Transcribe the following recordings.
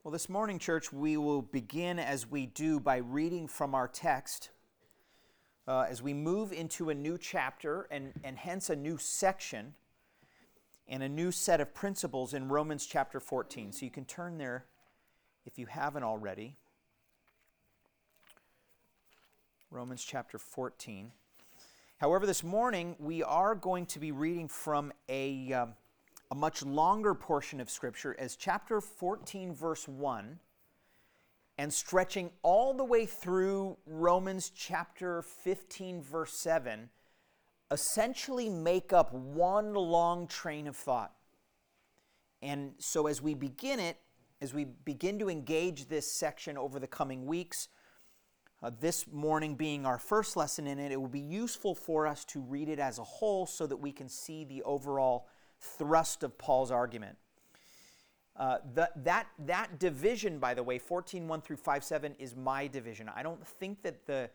Well, this morning, church, we will begin as we do by reading from our text as we move into a new chapter and hence a new section and a new set of principles in Romans chapter 14. So you can turn there if you haven't already. Romans chapter 14. However, this morning we are going to be reading from a much longer portion of Scripture as chapter 14, verse 1, and stretching all the way through Romans chapter 15, verse 7, essentially make up one long train of thought. And so as we begin to engage this section over the coming weeks, this morning being our first lesson in it, it will be useful for us to read it as a whole so that we can see the overall thrust of Paul's argument. That division, by the way, 14:1 through 5:7, is my division. I don't think that the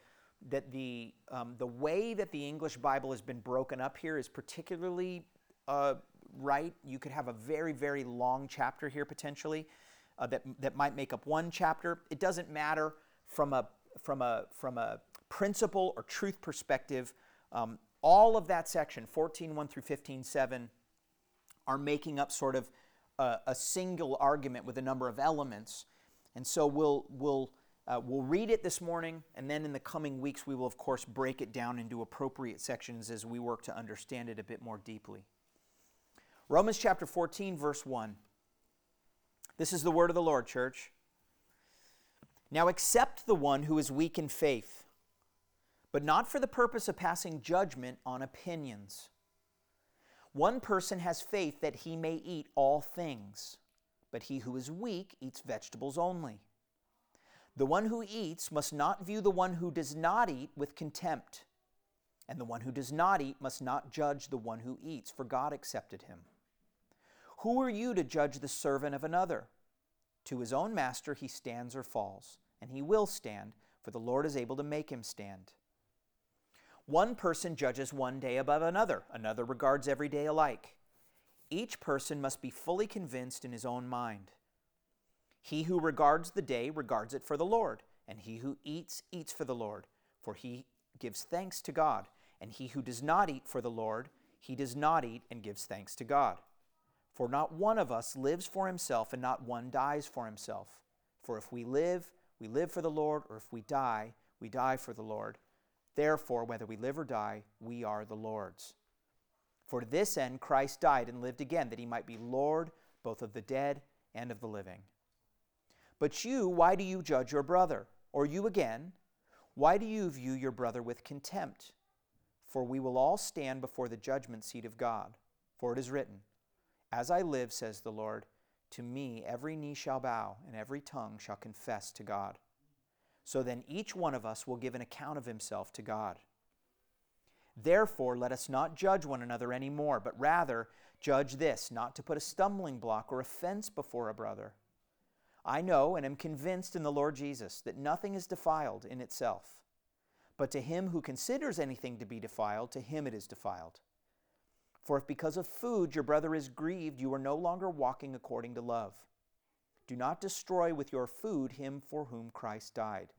way that the English Bible has been broken up here is particularly right. You could have a very, very long chapter here potentially that might make up one chapter. It doesn't matter from a principle or truth perspective. All of that section, 14:1 through 15:7, are making up sort of a single argument with a number of elements. And so we'll read it this morning, and then in the coming weeks we will, of course, break it down into appropriate sections as we work to understand it a bit more deeply. Romans chapter 14, verse 1. This is the word of the Lord, church. Now accept the one who is weak in faith, but not for the purpose of passing judgment on opinions. One person has faith that he may eat all things, but he who is weak eats vegetables only. The one who eats must not view the one who does not eat with contempt, and the one who does not eat must not judge the one who eats, for God accepted him. Who are you to judge the servant of another? To his own master he stands or falls, and he will stand, for the Lord is able to make him stand. One person judges one day above another. Another regards every day alike. Each person must be fully convinced in his own mind. He who regards the day regards it for the Lord, and he who eats, eats for the Lord, for he gives thanks to God. And he who does not eat for the Lord, he does not eat and gives thanks to God. For not one of us lives for himself, and not one dies for himself. For if we live for the Lord, or if we die for the Lord. Therefore, whether we live or die, we are the Lord's. For to this end Christ died and lived again, that he might be Lord both of the dead and of the living. But you, why do you judge your brother? Or you again, why do you view your brother with contempt? For we will all stand before the judgment seat of God. For it is written, As I live, says the Lord, to me every knee shall bow, and every tongue shall confess to God. So then each one of us will give an account of himself to God. Therefore, let us not judge one another anymore, but rather judge this, not to put a stumbling block or offense before a brother. I know and am convinced in the Lord Jesus that nothing is defiled in itself. But to him who considers anything to be defiled, to him it is defiled. For if because of food your brother is grieved, you are no longer walking according to love. Do not destroy with your food him for whom Christ died.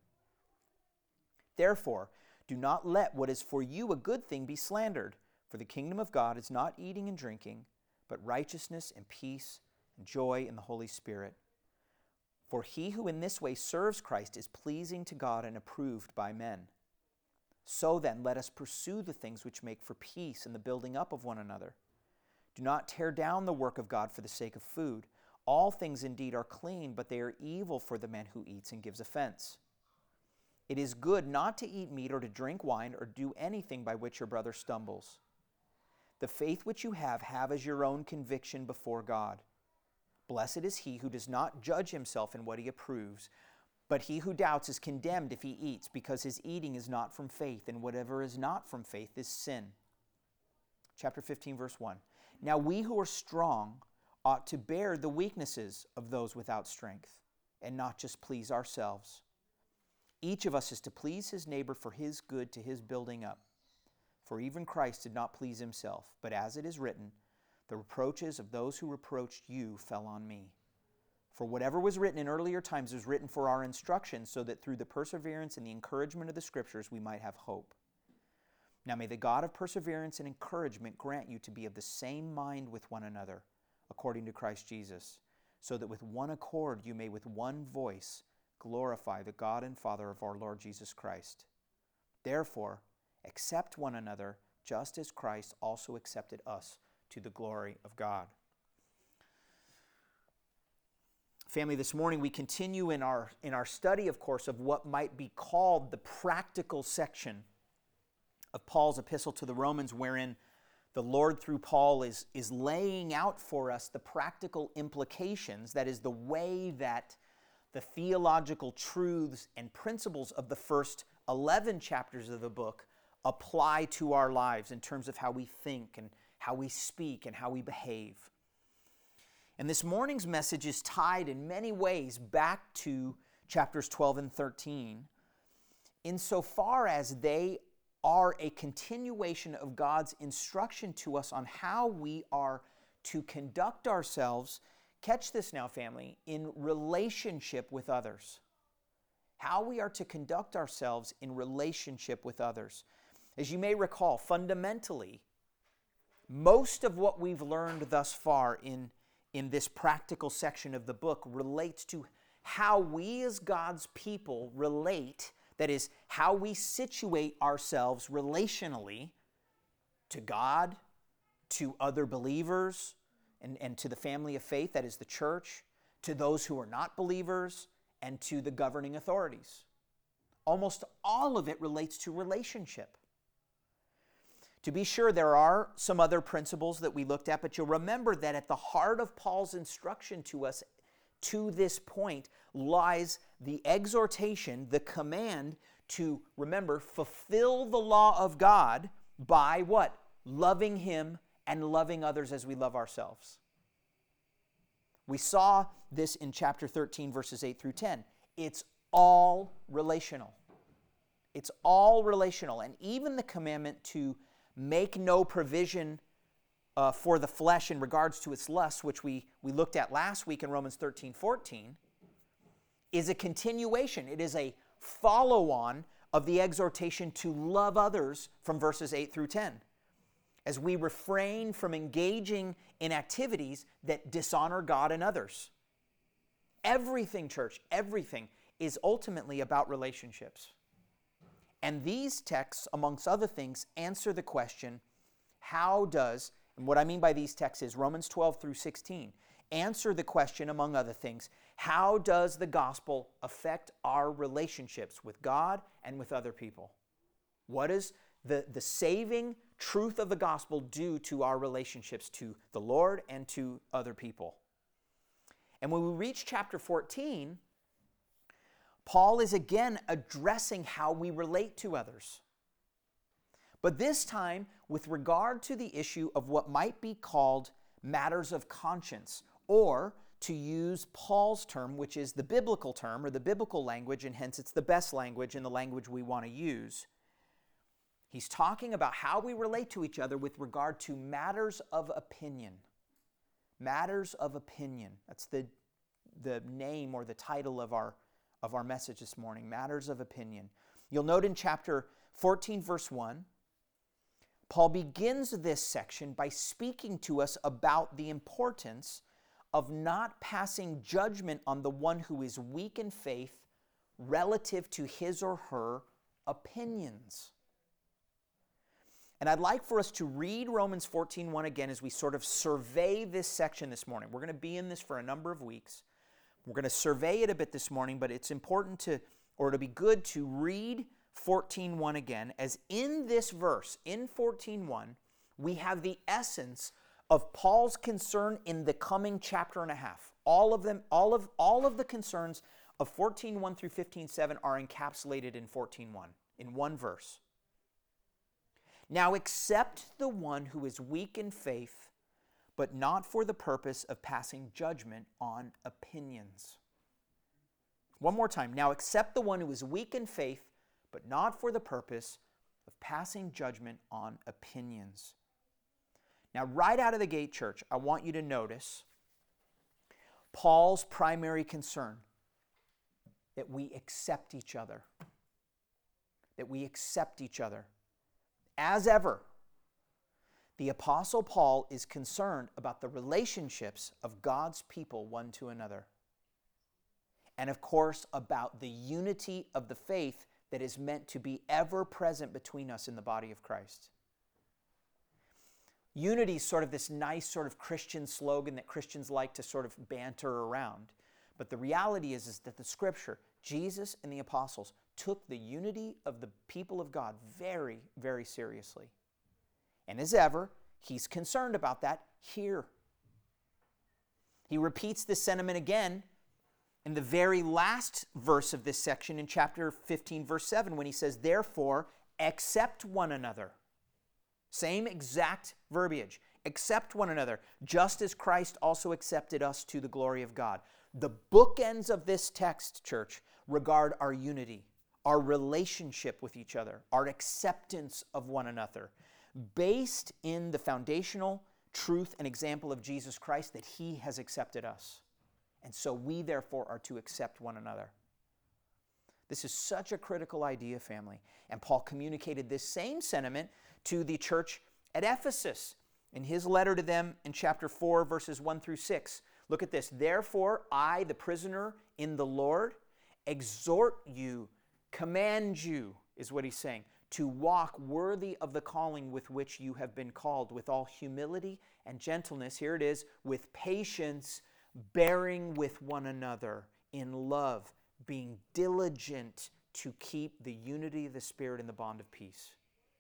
Therefore, do not let what is for you a good thing be slandered, for the kingdom of God is not eating and drinking, but righteousness and peace and joy in the Holy Spirit. For he who in this way serves Christ is pleasing to God and approved by men. So then, let us pursue the things which make for peace and the building up of one another. Do not tear down the work of God for the sake of food. All things indeed are clean, but they are evil for the man who eats and gives offense. It is good not to eat meat or to drink wine or do anything by which your brother stumbles. The faith which you have as your own conviction before God. Blessed is he who does not judge himself in what he approves, but he who doubts is condemned if he eats, because his eating is not from faith, and whatever is not from faith is sin. Chapter 15, verse 1. Now we who are strong ought to bear the weaknesses of those without strength, and not just please ourselves. Each of us is to please his neighbor for his good, to his building up. For even Christ did not please himself, but as it is written, the reproaches of those who reproached you fell on me. For whatever was written in earlier times was written for our instruction, so that through the perseverance and the encouragement of the Scriptures we might have hope. Now may the God of perseverance and encouragement grant you to be of the same mind with one another, according to Christ Jesus, so that with one accord you may with one voice glorify the God and Father of our Lord Jesus Christ. Therefore, accept one another, just as Christ also accepted us to the glory of God. Family, this morning we continue in our study, of course, of what might be called the practical section of Paul's epistle to the Romans, wherein the Lord, through Paul, is laying out for us the practical implications, that is, the way that the theological truths and principles of the first 11 chapters of the book apply to our lives in terms of how we think and how we speak and how we behave. And this morning's message is tied in many ways back to chapters 12 and 13, insofar as they are a continuation of God's instruction to us on how we are to conduct ourselves, catch this now, family, in relationship with others. How we are to conduct ourselves in relationship with others. As you may recall, fundamentally, most of what we've learned thus far in this practical section of the book relates to how we as God's people relate. That is, how we situate ourselves relationally to God, to other believers, and to the family of faith, that is the church, to those who are not believers, and to the governing authorities. Almost all of it relates to relationship. To be sure, there are some other principles that we looked at, but you'll remember that at the heart of Paul's instruction to us to this point lies the exhortation, the command to, remember, fulfill the law of God by what? Loving Him and loving others as we love ourselves. We saw this in chapter 13, verses 8 through 10. It's all relational. It's all relational. And even the commandment to make no provision for the flesh in regards to its lusts, which we looked at last week in Romans 13:14, is a continuation. It is a follow-on of the exhortation to love others from verses 8 through 10. As we refrain from engaging in activities that dishonor God and others. Everything, church, everything is ultimately about relationships. And these texts, amongst other things, answer the question, how does, and what I mean by these texts is Romans 12 through 16, answer the question, among other things, how does the gospel affect our relationships with God and with other people? What does the saving truth of the gospel do to our relationships to the Lord and to other people? And when we reach chapter 14, Paul is again addressing how we relate to others. But this time with regard to the issue of what might be called matters of conscience, or to use Paul's term, which is the biblical term or the biblical language, and hence it's the best language and the language we want to use. He's talking about how we relate to each other with regard to matters of opinion. Matters of opinion. That's the name or the title of our message this morning, matters of opinion. You'll note in chapter 14, verse 1, Paul begins this section by speaking to us about the importance of not passing judgment on the one who is weak in faith relative to his or her opinions. And I'd like for us to read Romans 14:1 again as we sort of survey this section this morning. We're going to be in this for a number of weeks. We're going to survey it a bit this morning, but it's important to, or it'll be good to read 14:1 again, as in this verse, in 14:1, we have the essence of Paul's concern in the coming chapter and a half. All of them, all of the concerns of 14:1 through 15:7 are encapsulated in 14:1, in one verse. Now accept the one who is weak in faith, but not for the purpose of passing judgment on opinions. One more time. Now accept the one who is weak in faith, but not for the purpose of passing judgment on opinions. Now, right out of the gate, church, I want you to notice Paul's primary concern, that we accept each other. That we accept each other. As ever, the Apostle Paul is concerned about the relationships of God's people one to another. And of course, about the unity of the faith that is meant to be ever present between us in the body of Christ. Unity is sort of this nice sort of Christian slogan that Christians like to sort of banter around. But the reality is that the Scripture, Jesus and the apostles, took the unity of the people of God very, very seriously. And as ever, he's concerned about that here. He repeats this sentiment again in the very last verse of this section in chapter 15, verse 7, when he says, "Therefore, accept one another." Same exact verbiage. Accept one another, just as Christ also accepted us to the glory of God. The bookends of this text, church, regard our unity, our relationship with each other, our acceptance of one another, based in the foundational truth and example of Jesus Christ that He has accepted us. And so we, therefore, are to accept one another. This is such a critical idea, family. And Paul communicated this same sentiment to the church at Ephesus in his letter to them in chapter 4, verses 1 through 6. Look at this. "Therefore, I, the prisoner in the Lord, exhort you, command you," is what he's saying, "to walk worthy of the calling with which you have been called, with all humility and gentleness," here it is, "with patience, bearing with one another in love, being diligent to keep the unity of the Spirit in the bond of peace."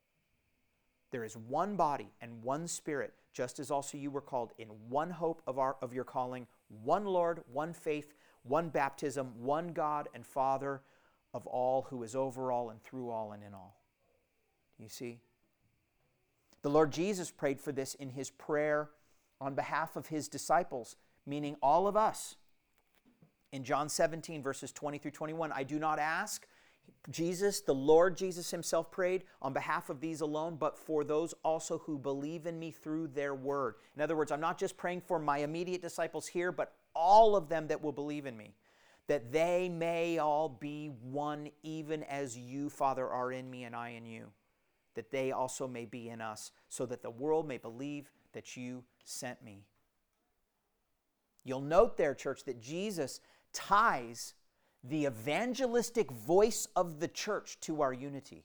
There is one body and one Spirit, just as also you were called in one hope of your calling, one Lord, one faith, one baptism, one God and Father of all, who is over all and through all and in all. Do you see? The Lord Jesus prayed for this in His prayer on behalf of His disciples, meaning all of us. In John 17, verses 20 through 21, "I do not ask," Jesus, the Lord Jesus Himself prayed, "on behalf of these alone, but for those also who believe in me through their word." In other words, I'm not just praying for my immediate disciples here, but all of them that will believe in me, that they may all be one, even as you, Father, are in me and I in you, that they also may be in us, so that the world may believe that you sent me. You'll note there, church, that Jesus ties the evangelistic voice of the church to our unity.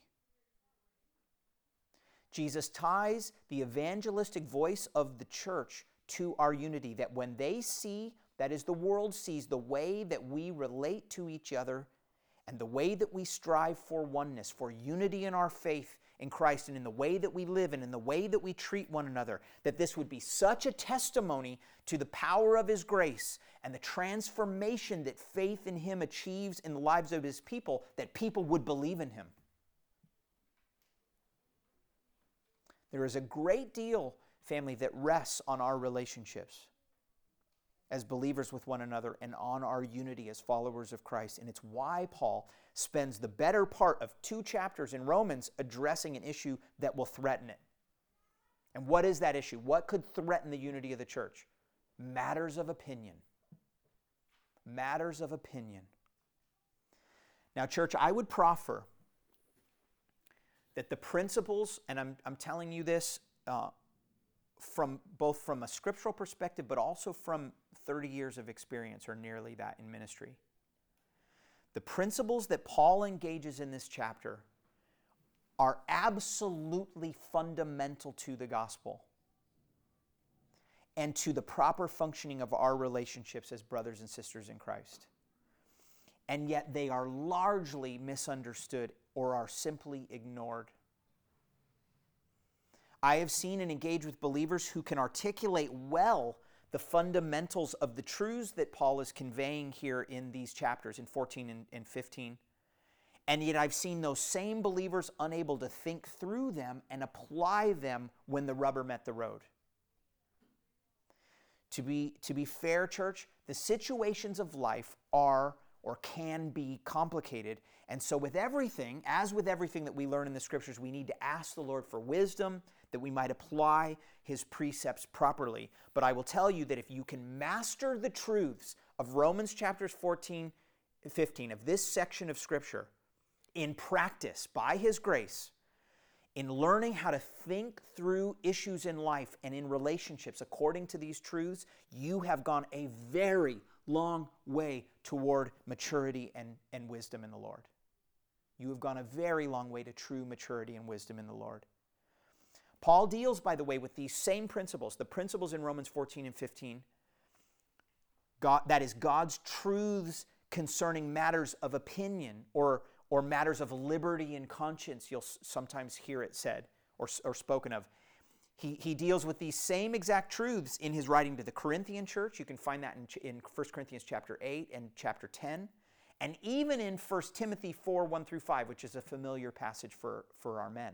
Jesus ties the evangelistic voice of the church to our unity, that when they see, that is, the world sees, the way that we relate to each other and the way that we strive for oneness, for unity in our faith in Christ, and in the way that we live and in the way that we treat one another, that this would be such a testimony to the power of His grace and the transformation that faith in Him achieves in the lives of His people, that people would believe in Him. There is a great deal, family, that rests on our relationships as believers with one another and on our unity as followers of Christ. And it's why Paul spends the better part of 2 chapters in Romans addressing an issue that will threaten it. And what is that issue? What could threaten the unity of the church? Matters of opinion. Matters of opinion. Now, church, I would proffer that the principles, and I'm telling you this from both from a scriptural perspective, but also from 30 years of experience, or nearly that, in ministry. The principles that Paul engages in this chapter are absolutely fundamental to the gospel and to the proper functioning of our relationships as brothers and sisters in Christ. And yet they are largely misunderstood or are simply ignored. I have seen and engaged with believers who can articulate well the fundamentals of the truths that Paul is conveying here in these chapters, in 14 and 15. And yet I've seen those same believers unable to think through them and apply them when the rubber met the road. To be fair, church, the situations of life are or can be complicated. And so with everything, as with everything that we learn in the Scriptures, we need to ask the Lord for wisdom that we might apply His precepts properly. But I will tell you that if you can master the truths of Romans chapters 14, 15, of this section of Scripture, in practice, by His grace, in learning how to think through issues in life and in relationships according to these truths, you have gone a very long way toward maturity and wisdom in the Lord. You have gone a very long way to true maturity and wisdom in the Lord. Paul deals, by the way, with these same principles, the principles in Romans 14 and 15. That is God's truths concerning matters of opinion or matters of liberty and conscience. You'll sometimes hear it said or spoken of. He deals with these same exact truths in his writing to the Corinthian church. You can find that in 1 Corinthians chapter 8 and chapter 10. And even in 1 Timothy 4, 1 through 5, which is a familiar passage for our men.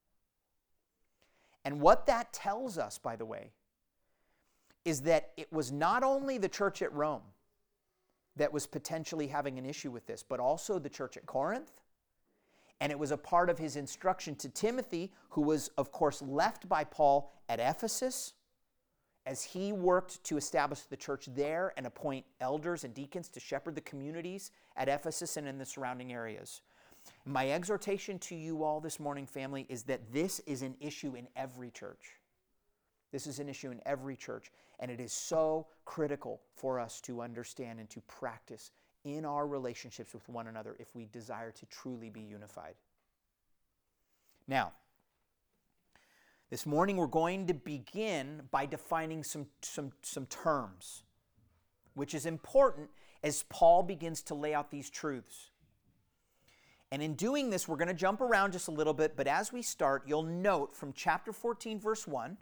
And what that tells us, by the way, is that it was not only the church at Rome that was potentially having an issue with this, but also the church at Corinth. And it was a part of his instruction to Timothy, who was, of course, left by Paul at Ephesus as he worked to establish the church there and appoint elders and deacons to shepherd the communities at Ephesus and in the surrounding areas. My exhortation to you all this morning, family, is that this is an issue in every church. This is an issue in every church, and it is so critical for us to understand and to practice in our relationships with one another if we desire to truly be unified. Now, this morning we're going to begin by defining some terms, which is important as Paul begins to lay out these truths. And in doing this, we're going to jump around just a little bit, but as we start, you'll note from chapter 14, verse 1,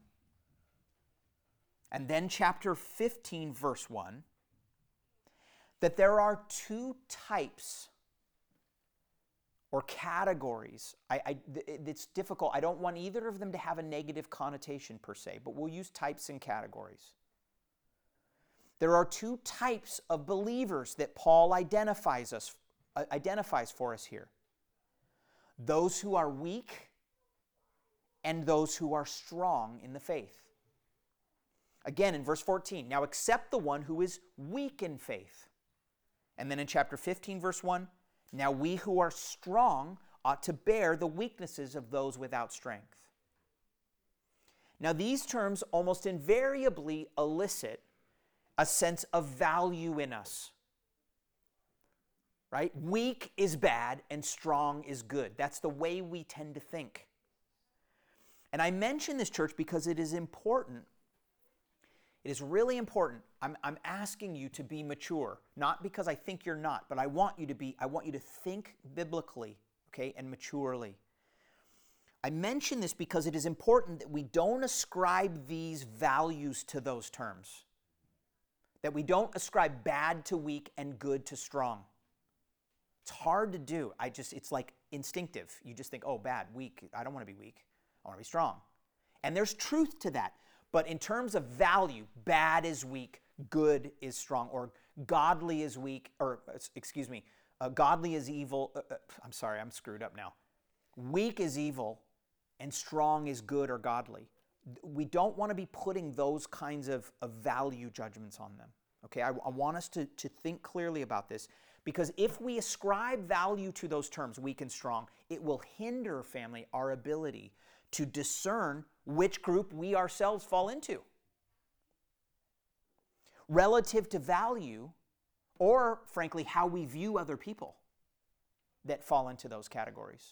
and then chapter 15, verse 1, that there are two types or categories. It's difficult. I don't want either of them to have a negative connotation per se, but we'll use types and categories. There are two types of believers that Paul identifies for us here. Those who are weak and those who are strong in the faith. Again, in verse 14, now accept the one who is weak in faith. And then in chapter 15, verse 1, now we who are strong ought to bear the weaknesses of those without strength. Now these terms almost invariably elicit a sense of value in us. Right? Weak is bad and strong is good. That's the way we tend to think. And I mention this, church, because it is important. It is really important. I'm asking you to be mature, not because I think you're not, but I want you to think biblically, okay, and maturely. I mention this because it is important that we don't ascribe these values to those terms. That we don't ascribe bad to weak and good to strong. It's hard to do. It's like instinctive. You just think, oh, bad, weak. I don't want to be weak. I want to be strong. And there's truth to that. But in terms of value, bad is weak, good is strong, or godly is weak, godly is evil. I'm sorry, I'm screwed up now. Weak is evil and strong is good or godly. We don't want to be putting those kinds of value judgments on them. Okay, I want us to think clearly about this, because if we ascribe value to those terms, weak and strong, it will hinder, family, our ability to discern which group we ourselves fall into relative to value, or frankly, how we view other people that fall into those categories,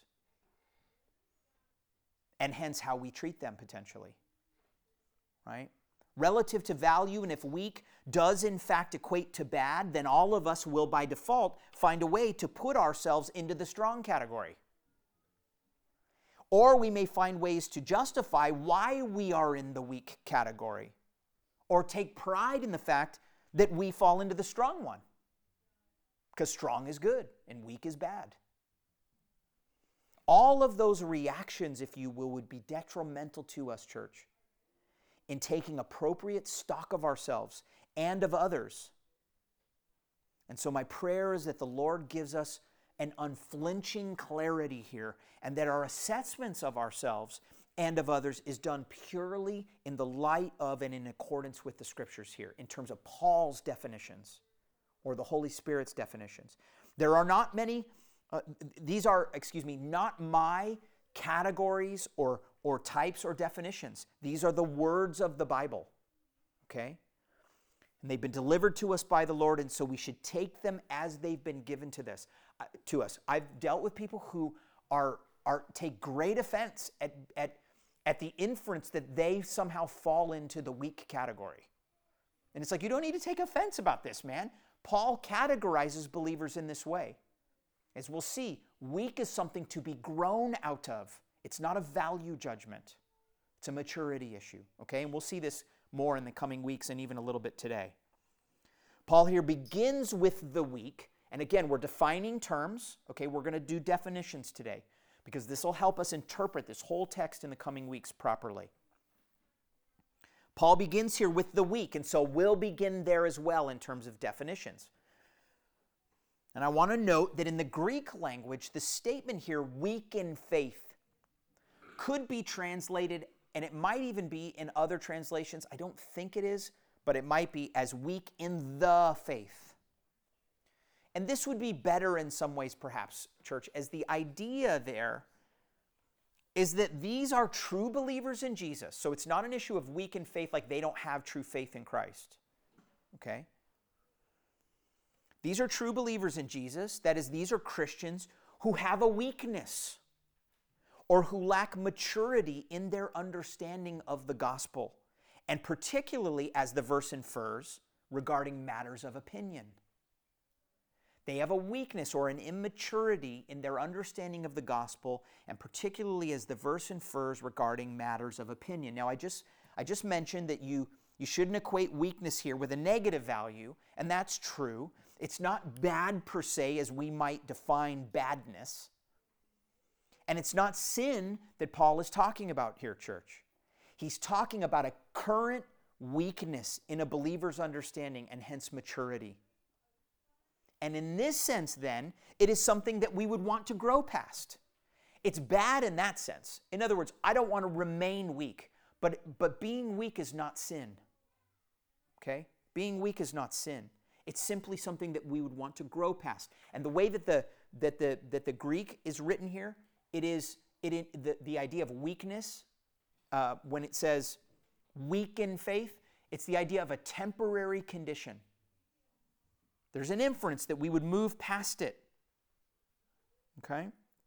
and hence how we treat them potentially, right? Relative to value, and if weak does in fact equate to bad, then all of us will by default find a way to put ourselves into the strong category. Or we may find ways to justify why we are in the weak category, or take pride in the fact that we fall into the strong one, because strong is good and weak is bad. All of those reactions, if you will, would be detrimental to us, church, in taking appropriate stock of ourselves and of others. And so my prayer is that the Lord gives us an unflinching clarity here, and that our assessments of ourselves and of others is done purely in the light of and in accordance with the Scriptures here, in terms of Paul's definitions or the Holy Spirit's definitions. There are not many, these are, not my categories or types or definitions. These are the words of the Bible, okay? And they've been delivered to us by the Lord, and so we should take them as they've been given to us. I've dealt with people who take great offense at the inference that they somehow fall into the weak category. And it's like, you don't need to take offense about this, man. Paul categorizes believers in this way. As we'll see, weak is something to be grown out of. It's not a value judgment. It's a maturity issue, okay? And we'll see this more in the coming weeks and even a little bit today. Paul here begins with the weak. And again, we're defining terms, okay? We're going to do definitions today because this will help us interpret this whole text in the coming weeks properly. Paul begins here with the weak, and so we'll begin there as well in terms of definitions. And I want to note that in the Greek language, the statement here, weak in faith, could be translated, and it might even be in other translations, I don't think it is, but it might be as weak in the faith. And this would be better in some ways, perhaps, church, as the idea there is that these are true believers in Jesus. So it's not an issue of weak in faith, like they don't have true faith in Christ. Okay? These are true believers in Jesus. That is, these are Christians who have a weakness or who lack maturity in their understanding of the gospel, and particularly, as the verse infers, regarding matters of opinion. They have a weakness or an immaturity in their understanding of the gospel, and particularly as the verse infers regarding matters of opinion. Now, I just mentioned that you shouldn't equate weakness here with a negative value, and that's true. It's not bad per se as we might define badness. And it's not sin that Paul is talking about here, church. He's talking about a current weakness in a believer's understanding and hence maturity. And in this sense, then, it is something that we would want to grow past. It's bad in that sense. In other words, I don't want to remain weak, but being weak is not sin. Okay? Being weak is not sin. It's simply something that we would want to grow past. And the way that the Greek is written here, the idea of weakness, when it says weak in faith, it's the idea of a temporary condition. There's an inference that we would move past it. Okay?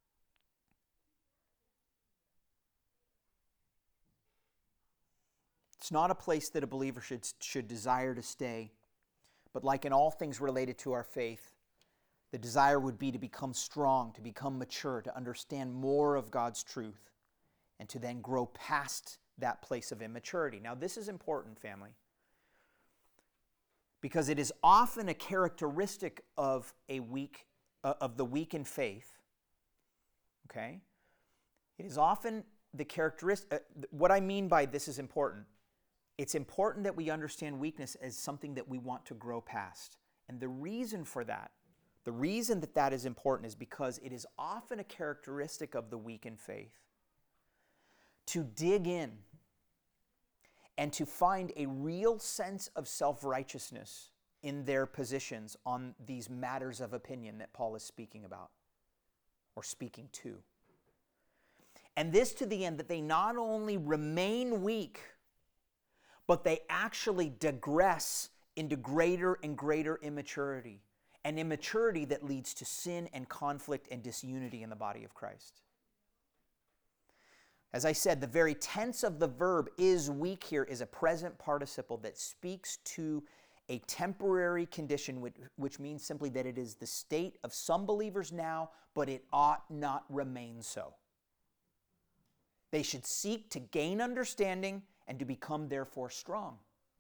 It's not a place that a believer should desire to stay. But like in all things related to our faith, the desire would be to become strong, to become mature, to understand more of God's truth, and to then grow past that place of immaturity. Now, this is important, family, because it is often a characteristic of the weak in faith. Okay? It is often the characteristic. What I mean by this is important. It's important that we understand weakness as something that we want to grow past. And the reason for that, the reason that is important is because it is often a characteristic of the weak in faith to dig in and to find a real sense of self-righteousness in their positions on these matters of opinion that Paul is speaking about or speaking to. And this to the end that they not only remain weak, but they actually digress into greater and greater immaturity, an immaturity that leads to sin and conflict and disunity in the body of Christ. As I said, the very tense of the verb is weak here is a present participle that speaks to a temporary condition, which means simply that it is the state of some believers now, but it ought not remain so. They should seek to gain understanding and to become therefore strong.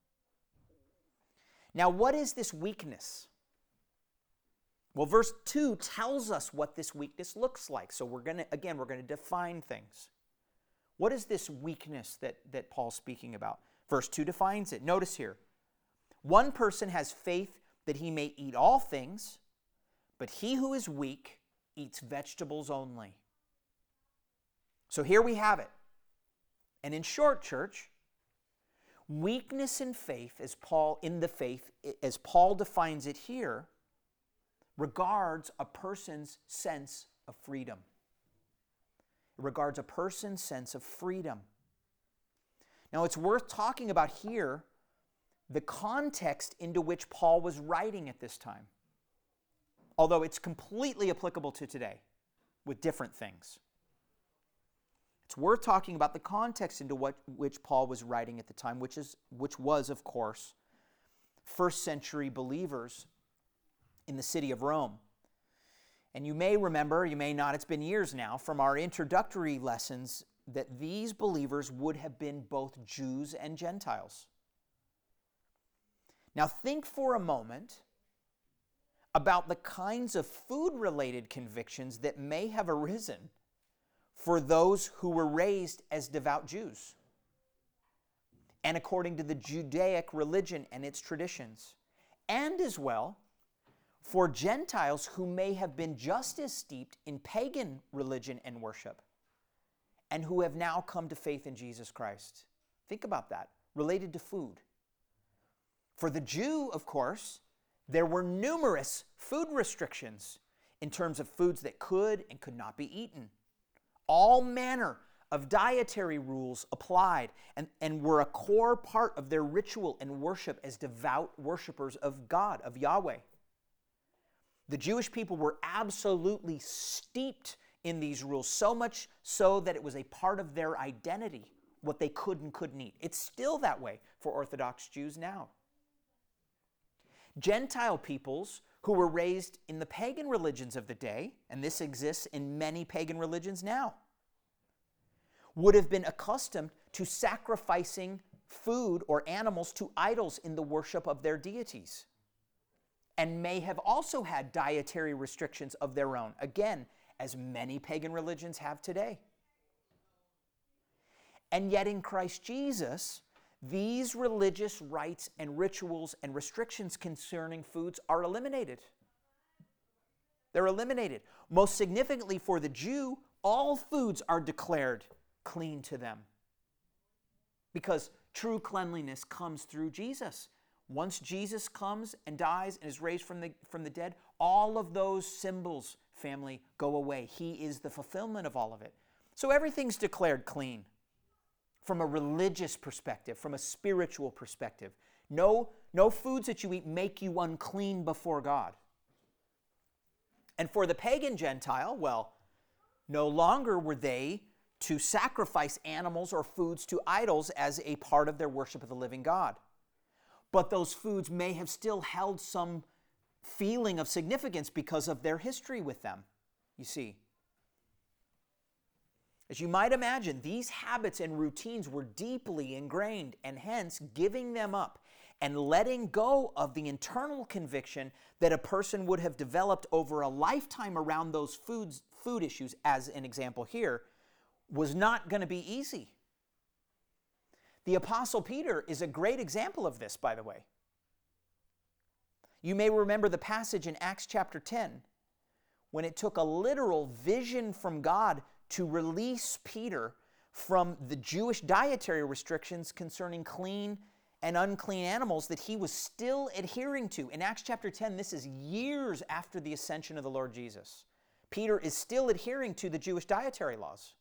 Now, what is this weakness? Well, verse 2 tells us what this weakness looks like. So we're going to define things. What is this weakness that Paul's speaking about? Verse 2 defines it. Notice here. One person has faith that he may eat all things, but he who is weak eats vegetables only. So here we have it. And in short, church, weakness in faith, as Paul defines it here, regards a person's sense of freedom. It regards a person's sense of freedom. Now, it's worth talking about here the context into which Paul was writing at this time, although it's completely applicable to today with different things. It's worth talking about the context into which Paul was writing at the time, which was, of course, first century believers in the city of Rome. And you may remember, you may not, it's been years now, from our introductory lessons that these believers would have been both Jews and Gentiles. Now think for a moment about the kinds of food-related convictions that may have arisen for those who were raised as devout Jews and according to the Judaic religion and its traditions, and as well for Gentiles who may have been just as steeped in pagan religion and worship and who have now come to faith in Jesus Christ. Think about that, related to food. For the Jew, of course, there were numerous food restrictions in terms of foods that could and could not be eaten. All manner of dietary rules applied and were a core part of their ritual and worship as devout worshipers of God, of Yahweh. The Jewish people were absolutely steeped in these rules, so much so that it was a part of their identity, what they could and couldn't eat. It's still that way for Orthodox Jews now. Gentile peoples who were raised in the pagan religions of the day, and this exists in many pagan religions now, would have been accustomed to sacrificing food or animals to idols in the worship of their deities, and may have also had dietary restrictions of their own, again, as many pagan religions have today. And yet in Christ Jesus, these religious rites and rituals and restrictions concerning foods are eliminated. They're eliminated. Most significantly for the Jew, all foods are declared clean to them, because true cleanliness comes through Jesus. Once Jesus comes and dies and is raised from the dead, all of those symbols, family, go away. He is the fulfillment of all of it. So everything's declared clean from a religious perspective, from a spiritual perspective. No foods that you eat make you unclean before God. And for the pagan Gentile, well, no longer were they to sacrifice animals or foods to idols as a part of their worship of the living God. But those foods may have still held some feeling of significance because of their history with them, you see. As you might imagine, these habits and routines were deeply ingrained, and hence giving them up and letting go of the internal conviction that a person would have developed over a lifetime around those food issues, as an example here, was not going to be easy. The Apostle Peter is a great example of this, by the way. You may remember the passage in Acts chapter 10, when it took a literal vision from God to release Peter from the Jewish dietary restrictions concerning clean and unclean animals that he was still adhering to. In Acts chapter 10, this is years after the ascension of the Lord Jesus. Peter is still adhering to the Jewish dietary laws.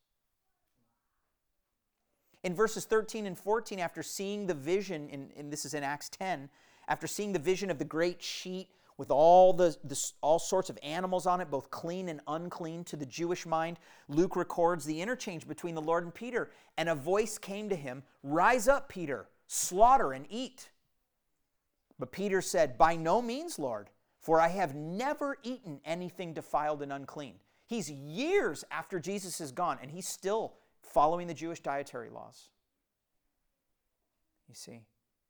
In verses 13 and 14, after seeing the vision, and this is in Acts 10, after seeing the vision of the great sheet with all sorts of animals on it, both clean and unclean, to the Jewish mind, Luke records the interchange between the Lord and Peter. And a voice came to him, "Rise up, Peter, slaughter and eat." But Peter said, "By no means, Lord, for I have never eaten anything defiled and unclean." He's years after Jesus is gone, and he's still following the Jewish dietary laws. You see?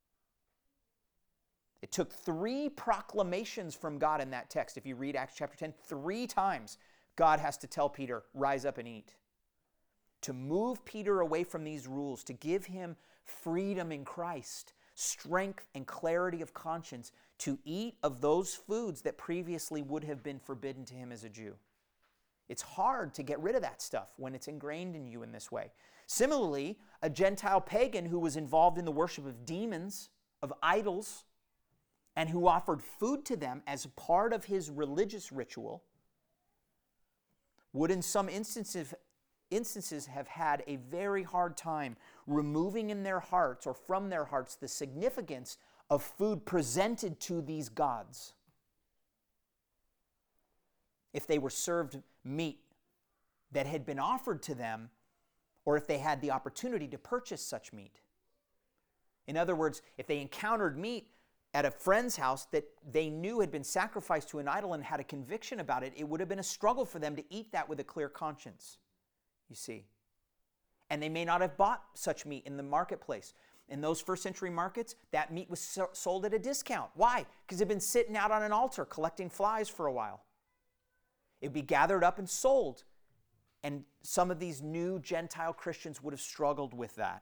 It took 3 proclamations from God in that text. If you read Acts chapter 10, 3 times God has to tell Peter, "Rise up and eat." To move Peter away from these rules, to give him freedom in Christ, strength and clarity of conscience to eat of those foods that previously would have been forbidden to him as a Jew. It's hard to get rid of that stuff when it's ingrained in you in this way. Similarly, a Gentile pagan who was involved in the worship of demons, of idols, and who offered food to them as a part of his religious ritual, would in some instances have had a very hard time removing in their hearts or from their hearts the significance of food presented to these gods. If they were served meat that had been offered to them, or if they had the opportunity to purchase such meat. In other words, if they encountered meat at a friend's house that they knew had been sacrificed to an idol and had a conviction about it, it would have been a struggle for them to eat that with a clear conscience, you see. And they may not have bought such meat in the marketplace. In those first century markets, that meat was sold at a discount. Why? Because it had been sitting out on an altar collecting flies for a while. It would be gathered up and sold. And some of these new Gentile Christians would have struggled with that.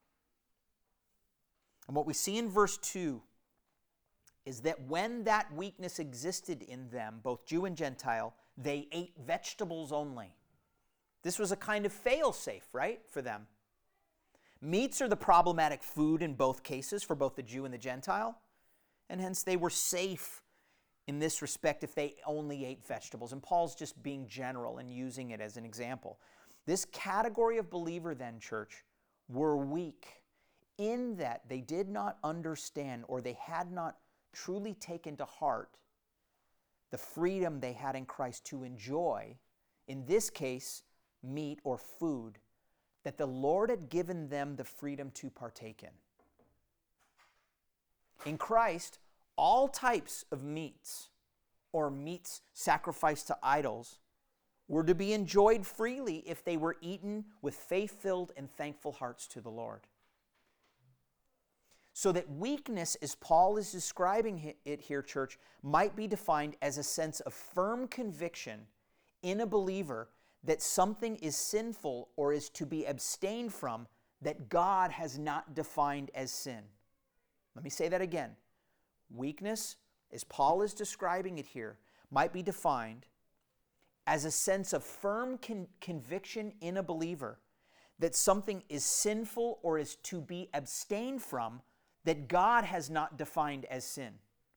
And what we see in verse 2 is that when that weakness existed in them, both Jew and Gentile, they ate vegetables only. This was a kind of fail-safe, right, for them. Meats are the problematic food in both cases for both the Jew and the Gentile, and hence they were safe in this respect if they only ate vegetables. And Paul's just being general and using it as an example. This category of believer then, church, were weak in that they did not understand or they had not truly taken to heart the freedom they had in Christ to enjoy, in this case, meat or food, that the Lord had given them the freedom to partake in. In Christ, all types of meats or meats sacrificed to idols were to be enjoyed freely if they were eaten with faith-filled and thankful hearts to the Lord. So that weakness, as Paul is describing it here, church, might be defined as a sense of firm conviction in a believer that something is sinful or is to be abstained from that God has not defined as sin. Let me say that again. Weakness, as Paul is describing it here, might be defined as a sense of firm conviction in a believer that something is sinful or is to be abstained from that God has not defined as sin.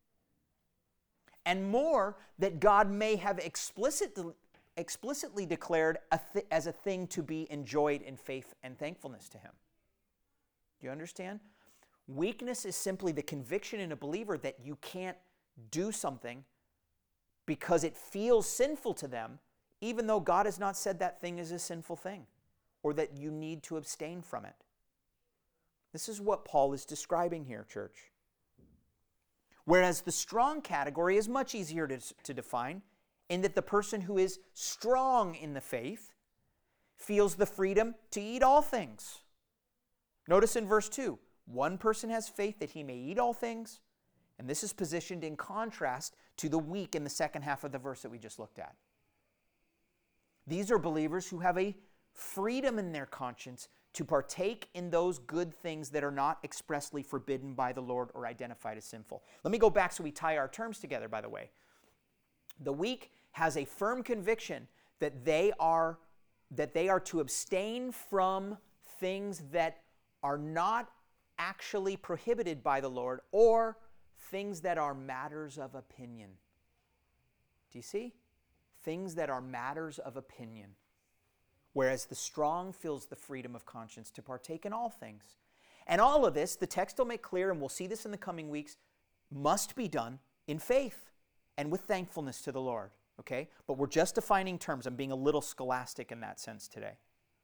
And more, that God may have explicitly declared as a thing to be enjoyed in faith and thankfulness to Him. Do you understand? Weakness is simply the conviction in a believer that you can't do something because it feels sinful to them, even though God has not said that thing is a sinful thing, or that you need to abstain from it. This is what Paul is describing here, church. Whereas the strong category is much easier to define, in that the person who is strong in the faith feels the freedom to eat all things. Notice in verse 2, one person has faith that he may eat all things, and this is positioned in contrast to the weak in the second half of the verse that we just looked at. These are believers who have a freedom in their conscience to partake in those good things that are not expressly forbidden by the Lord or identified as sinful. Let me go back so we tie our terms together, by the way. The weak has a firm conviction that they are to abstain from things that are not actually prohibited by the Lord or things that are matters of opinion. Do you see? Things that are matters of opinion. Whereas the strong feels the freedom of conscience to partake in all things. And all of this, the text will make clear, and we'll see this in the coming weeks, must be done in faith and with thankfulness to the Lord. Okay? But we're just defining terms. I'm being a little scholastic in that sense today.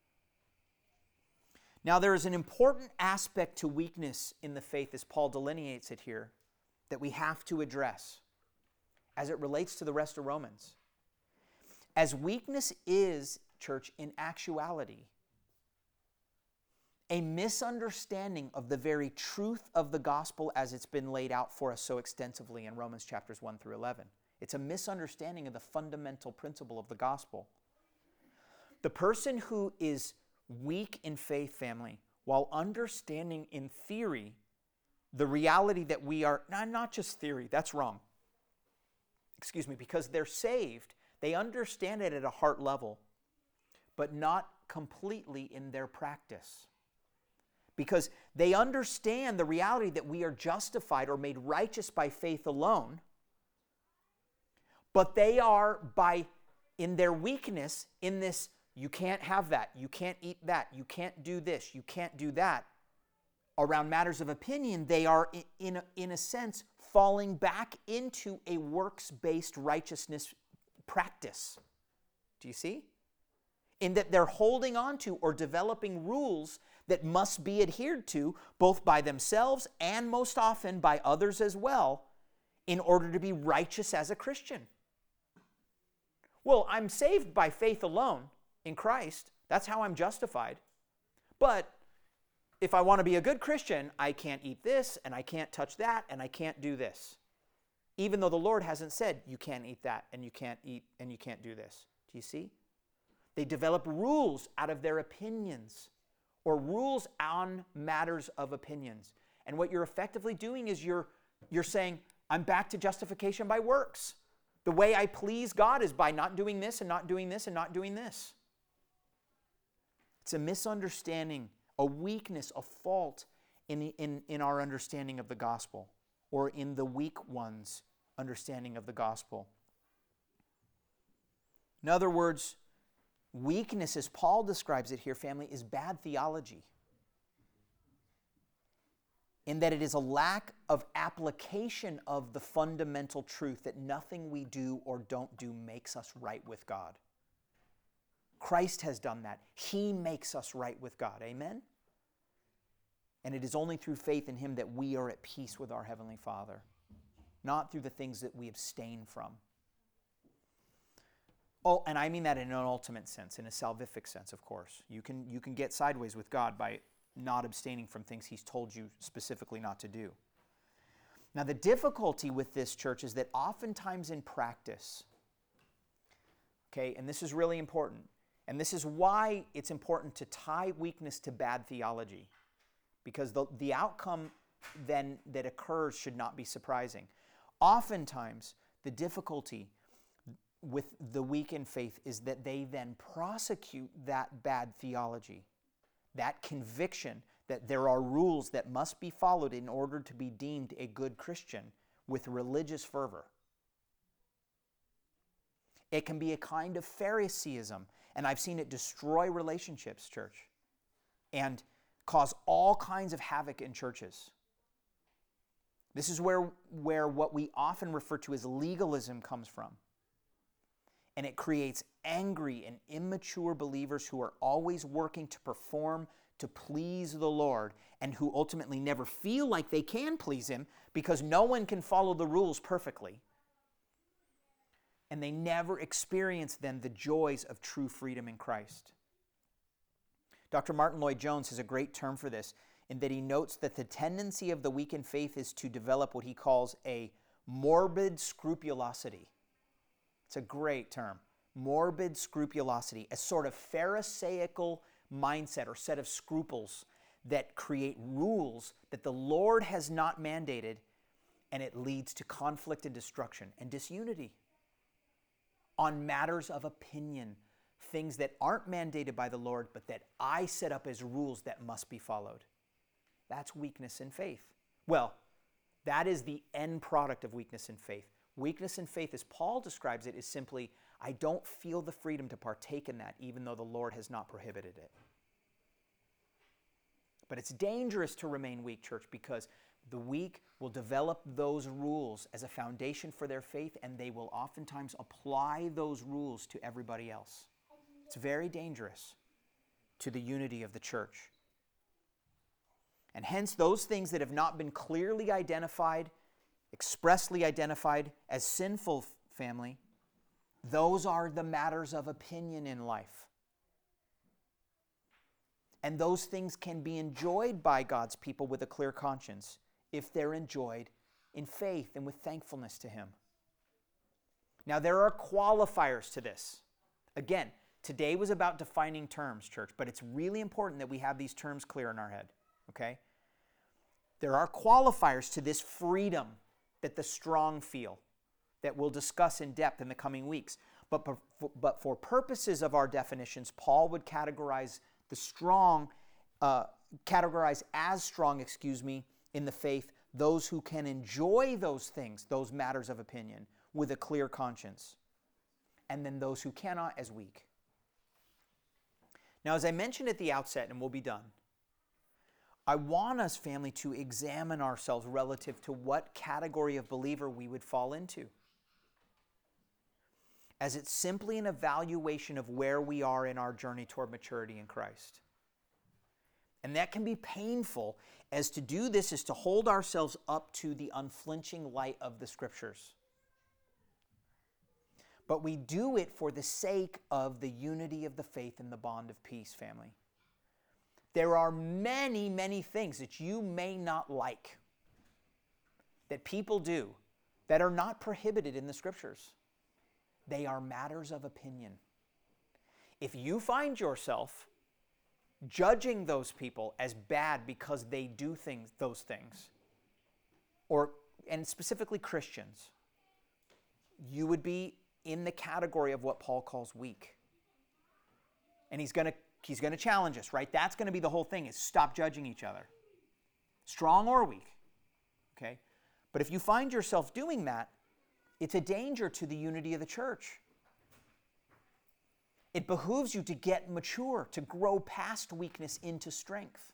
Now, there is an important aspect to weakness in the faith, as Paul delineates it here, that we have to address as it relates to the rest of Romans. As weakness is, church, in actuality, a misunderstanding of the very truth of the gospel as it's been laid out for us so extensively in Romans chapters 1 through 11. It's a misunderstanding of the fundamental principle of the gospel. The person who is weak in faith, family, while understanding in theory the reality that we are, not just theory, that's wrong. Excuse me, because they're saved, they understand it at a heart level, but not completely in their practice. Because they understand the reality that we are justified or made righteous by faith alone, but they are, in their weakness, in this, you can't have that, you can't eat that, you can't do this, you can't do that, around matters of opinion, they are, in a sense, falling back into a works-based righteousness practice. Do you see? In that they're holding on to or developing rules that must be adhered to both by themselves and most often by others as well in order to be righteous as a Christian. Well, I'm saved by faith alone in Christ. That's how I'm justified. But if I want to be a good Christian, I can't eat this, and I can't touch that, and I can't do this. Even though the Lord hasn't said, you can't eat that, and you can't eat, and you can't do this. Do you see? They develop rules out of their opinions, or rules on matters of opinions. And what you're effectively doing is you're saying, I'm back to justification by works. The way I please God is by not doing this, and not doing this, and not doing this. It's a misunderstanding, a weakness, a fault in our understanding of the gospel, or in the weak one's understanding of the gospel. In other words, weakness, as Paul describes it here, family, is bad theology. In that it is a lack of application of the fundamental truth that nothing we do or don't do makes us right with God. Christ has done that. He makes us right with God. Amen? And it is only through faith in Him that we are at peace with our Heavenly Father, not through the things that we abstain from. Oh, and I mean that in an ultimate sense, in a salvific sense, of course. You can get sideways with God by not abstaining from things He's told you specifically not to do. Now, the difficulty with this, church, is that oftentimes in practice, okay, and this is really important, and this is why it's important to tie weakness to bad theology, because the outcome then that occurs should not be surprising. Oftentimes, the difficulty with the weak in faith is that they then prosecute that bad theology, that conviction that there are rules that must be followed in order to be deemed a good Christian, with religious fervor. It can be a kind of Phariseeism, and I've seen it destroy relationships, church, and cause all kinds of havoc in churches. This is where what we often refer to as legalism comes from. And it creates angry and immature believers who are always working to perform to please the Lord, and who ultimately never feel like they can please Him because no one can follow the rules perfectly. And they never experience then the joys of true freedom in Christ. Dr. Martin Lloyd-Jones has a great term for this, in that he notes that the tendency of the weak in faith is to develop what he calls a morbid scrupulosity. It's a great term. Morbid scrupulosity, a sort of Pharisaical mindset or set of scruples that create rules that the Lord has not mandated, and it leads to conflict and destruction and disunity on matters of opinion, things that aren't mandated by the Lord, but that I set up as rules that must be followed. That's weakness in faith. Well, that is the end product of weakness in faith. Weakness in faith, as Paul describes it, is simply, I don't feel the freedom to partake in that, even though the Lord has not prohibited it. But it's dangerous to remain weak, church, because the weak will develop those rules as a foundation for their faith, and they will oftentimes apply those rules to everybody else. It's very dangerous to the unity of the church. And hence, those things that have not been clearly identified, expressly identified as sinful, family, those are the matters of opinion in life. And those things can be enjoyed by God's people with a clear conscience if they're enjoyed in faith and with thankfulness to Him. Now, there are qualifiers to this. Again, today was about defining terms, church, but it's really important that we have these terms clear in our head, okay? There are qualifiers to this freedom that the strong feel that we'll discuss in depth in the coming weeks. But for purposes of our definitions, Paul would categorize the strong, categorize as strong, in the faith, those who can enjoy those things, those matters of opinion, with a clear conscience. And then those who cannot as weak. Now, as I mentioned at the outset, and we'll be done, I want us, family, to examine ourselves relative to what category of believer we would fall into. As it's simply an evaluation of where we are in our journey toward maturity in Christ. And that can be painful, as to do this is to hold ourselves up to the unflinching light of the Scriptures. But we do it for the sake of the unity of the faith and the bond of peace, family. There are many, many things that you may not like, that people do, that are not prohibited in the Scriptures. They are matters of opinion. If you find yourself judging those people as bad because they do those things, and specifically Christians, you would be in the category of what Paul calls weak. And he's going to challenge us, right? That's going to be the whole thing, is stop judging each other. Strong or weak. Okay? But if you find yourself doing that, it's a danger to the unity of the church. It behooves you to get mature, to grow past weakness into strength.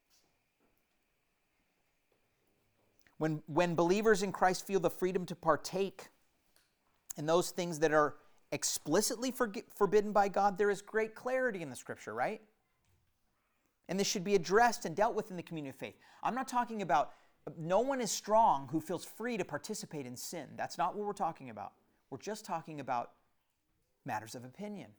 When believers in Christ feel the freedom to partake in those things that are explicitly forbidden by God, there is great clarity in the Scripture, right? And this should be addressed and dealt with in the community of faith. I'm not talking about, no one is strong who feels free to participate in sin. That's not what we're talking about. We're just talking about matters of opinion.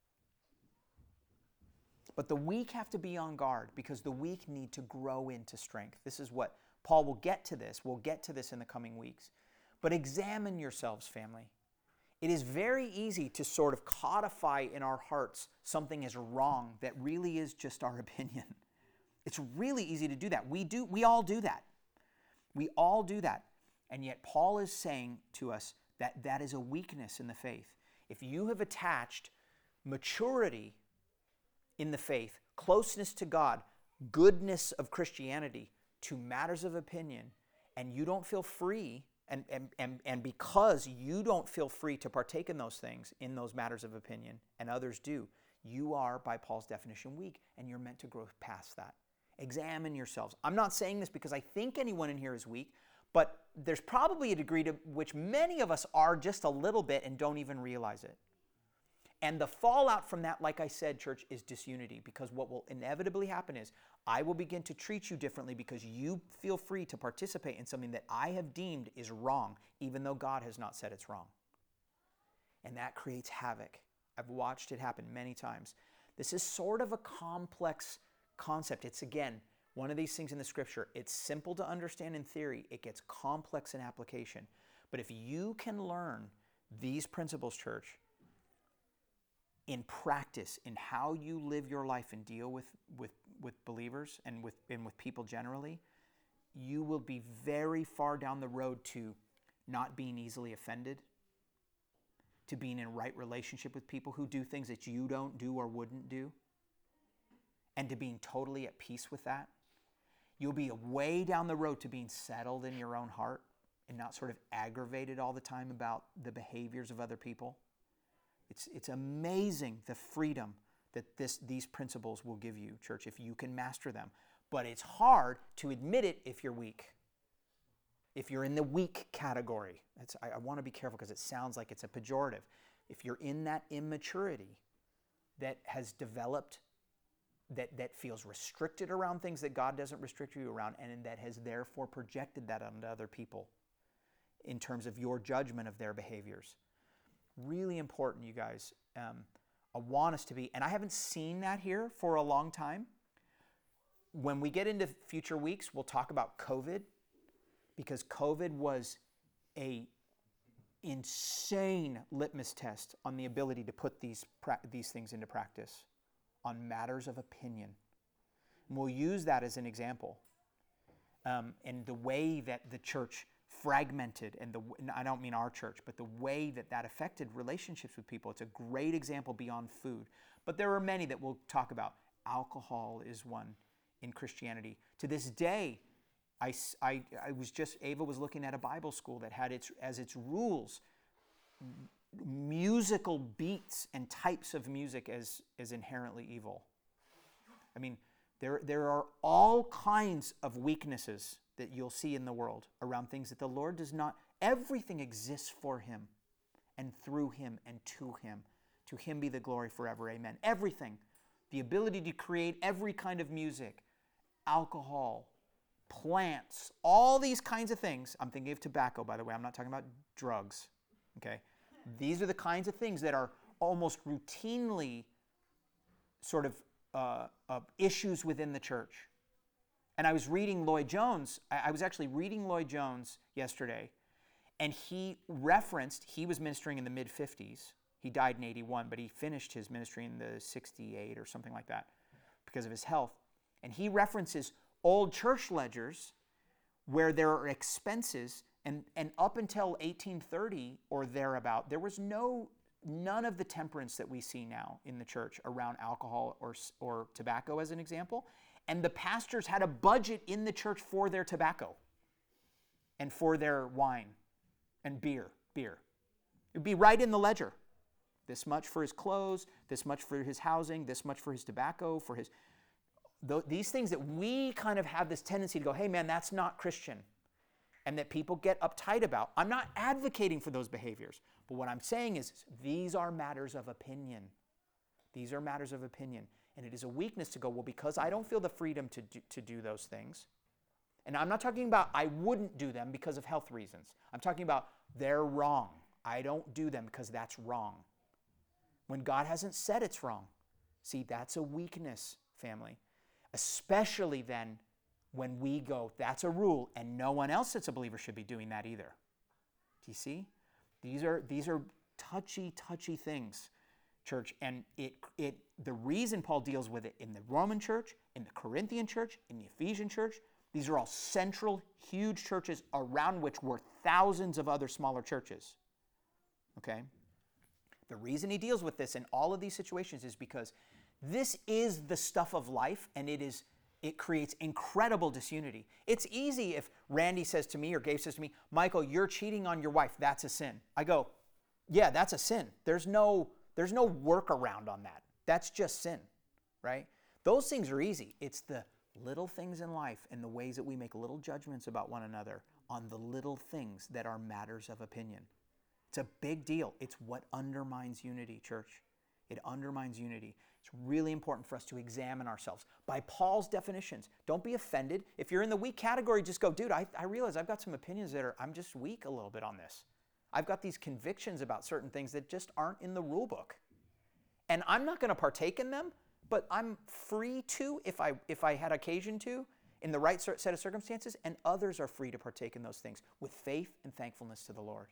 But the weak have to be on guard, because the weak need to grow into strength. This is what Paul will get to this. We'll get to this in the coming weeks. But examine yourselves, family. It is very easy to sort of codify in our hearts something as wrong that really is just our opinion. It's really easy to do that. We all do that. We all do that. And yet Paul is saying to us that that is a weakness in the faith. If you have attached maturity in the faith, closeness to God, goodness of Christianity to matters of opinion, and you don't feel free, and because you don't feel free to partake in those things, in those matters of opinion, and others do, you are, by Paul's definition, weak, and you're meant to grow past that. Examine yourselves. I'm not saying this because I think anyone in here is weak, but there's probably a degree to which many of us are just a little bit and don't even realize it. And the fallout from that, like I said, church, is disunity, because what will inevitably happen is I will begin to treat you differently because you feel free to participate in something that I have deemed is wrong, even though God has not said it's wrong. And that creates havoc. I've watched it happen many times. This is sort of a complex concept. It's, again, one of these things in the Scripture. It's simple to understand in theory. It gets complex in application. But if you can learn these principles, church, in practice, in how you live your life and deal with believers and with people generally, you will be very far down the road to not being easily offended, to being in right relationship with people who do things that you don't do or wouldn't do, and to being totally at peace with that. You'll be way down the road to being settled in your own heart and not sort of aggravated all the time about the behaviors of other people. It's amazing the freedom that these principles will give you, church, if you can master them. But it's hard to admit it if you're weak. If you're in the weak category. I want to be careful because it sounds like it's a pejorative. If you're in that immaturity that has developed, that feels restricted around things that God doesn't restrict you around, and that has therefore projected that onto other people in terms of your judgment of their behaviors. Really important, you guys. I want us to be, and I haven't seen that here for a long time. When we get into future weeks, we'll talk about COVID, because COVID was a insane litmus test on the ability to put these things into practice on matters of opinion. And we'll use that as an example. and the way that the church fragmented, and I don't mean our church, but the way that that affected relationships with people. It's a great example beyond food. But there are many that we'll talk about. Alcohol is one in Christianity. To this day, Ava was looking at a Bible school that had as its rules musical beats and types of music as inherently evil. I mean, there are all kinds of weaknesses that you'll see in the world around things that the Lord does not. Everything exists for Him and through Him and to Him. To Him be the glory forever. Amen. Everything. The ability to create every kind of music, alcohol, plants, all these kinds of things. I'm thinking of tobacco, by the way. I'm not talking about drugs. Okay? These are the kinds of things that are almost routinely sort of issues within the church. And I was reading Lloyd Jones. I was actually reading Lloyd Jones yesterday, and he was ministering in the mid-50s. He died in 81, but he finished his ministry in the 68 or something like that because of his health. And he references old church ledgers where there are expenses, and up until 1830 or thereabout, there was none of the temperance that we see now in the church around alcohol or tobacco, as an example. And the pastors had a budget in the church for their tobacco and for their wine and beer. It would be right in the ledger. This much for his clothes, this much for his housing, this much for his tobacco, these things that we kind of have this tendency to go, hey man, that's not Christian, and that people get uptight about. I'm not advocating for those behaviors, but what I'm saying is these are matters of opinion. These are matters of opinion. And it is a weakness to go, well, because I don't feel the freedom to do those things. And I'm not talking about I wouldn't do them because of health reasons. I'm talking about they're wrong. I don't do them because that's wrong. When God hasn't said it's wrong. See, that's a weakness, family. Especially then when we go, that's a rule, and no one else that's a believer should be doing that either. Do you see? These are touchy things, church, and the reason Paul deals with it in the Roman church, in the Corinthian church, in the Ephesian church, these are all central, huge churches around which were thousands of other smaller churches. Okay? The reason he deals with this in all of these situations is because this is the stuff of life, and it creates incredible disunity. It's easy if Randy says to me or Gabe says to me, Michael, you're cheating on your wife. That's a sin. I go, yeah, that's a sin. There's no workaround on that. That's just sin, right? Those things are easy. It's the little things in life and the ways that we make little judgments about one another on the little things that are matters of opinion. It's a big deal. It's what undermines unity, church. It undermines unity. It's really important for us to examine ourselves. By Paul's definitions, don't be offended. If you're in the weak category, just go, dude, I realize I've got some opinions I'm just weak a little bit on this. I've got these convictions about certain things that just aren't in the rule book. And I'm not going to partake in them, but I'm free to if I had occasion to in the right set of circumstances, and others are free to partake in those things with faith and thankfulness to the Lord.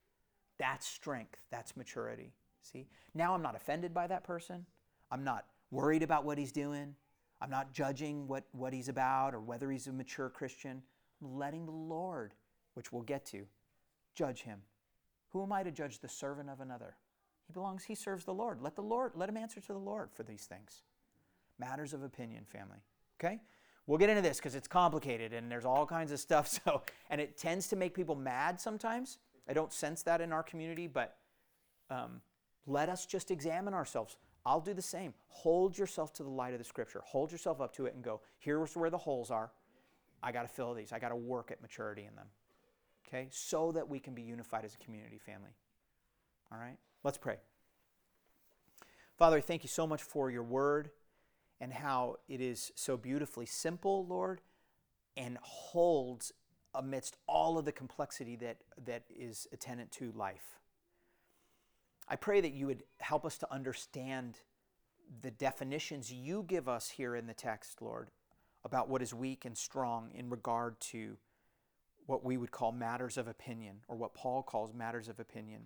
That's strength. That's maturity. See? Now I'm not offended by that person. I'm not worried about what he's doing. I'm not judging what he's about or whether he's a mature Christian. I'm letting the Lord, which we'll get to, judge him. Who am I to judge the servant of another? He serves the Lord. Let him answer to the Lord for these things. Matters of opinion, family. Okay? We'll get into this because it's complicated and there's all kinds of stuff. And it tends to make people mad sometimes. I don't sense that in our community, but let us just examine ourselves. I'll do the same. Hold yourself to the light of the Scripture. Hold yourself up to it and go, here's where the holes are. I got to fill these. I got to work at maturity in them. Okay? So that we can be unified as a community family. All right? Let's pray. Father, thank you so much for your word and how it is so beautifully simple, Lord, and holds amidst all of the complexity that is attendant to life. I pray that you would help us to understand the definitions you give us here in the text, Lord, about what is weak and strong in regard to what we would call matters of opinion, or what Paul calls matters of opinion.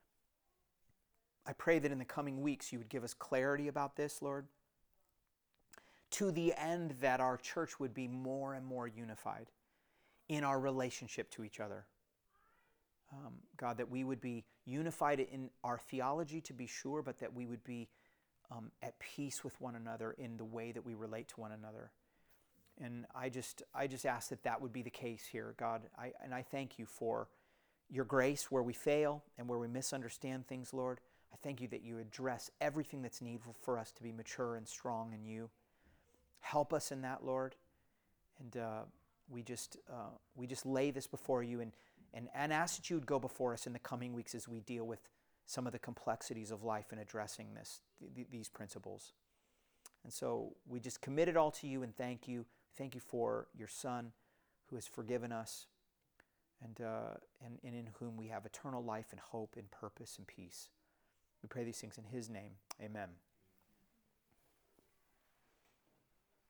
I pray that in the coming weeks you would give us clarity about this, Lord, to the end that our church would be more and more unified. in our relationship to each other. God, that we would be unified in our theology, to be sure, but that we would be at peace with one another in the way that we relate to one another. And I just ask that that would be the case here, God. And I thank you for your grace where we fail and where we misunderstand things, Lord. I thank you that you address everything that's needful for us to be mature and strong in you. Help us in that, Lord. And we just lay this before you and ask that you would go before us in the coming weeks as we deal with some of the complexities of life in addressing these principles. And so we just commit it all to you and thank you. Thank you for your Son who has forgiven us and in whom we have eternal life and hope and purpose and peace. We pray these things in his name. Amen.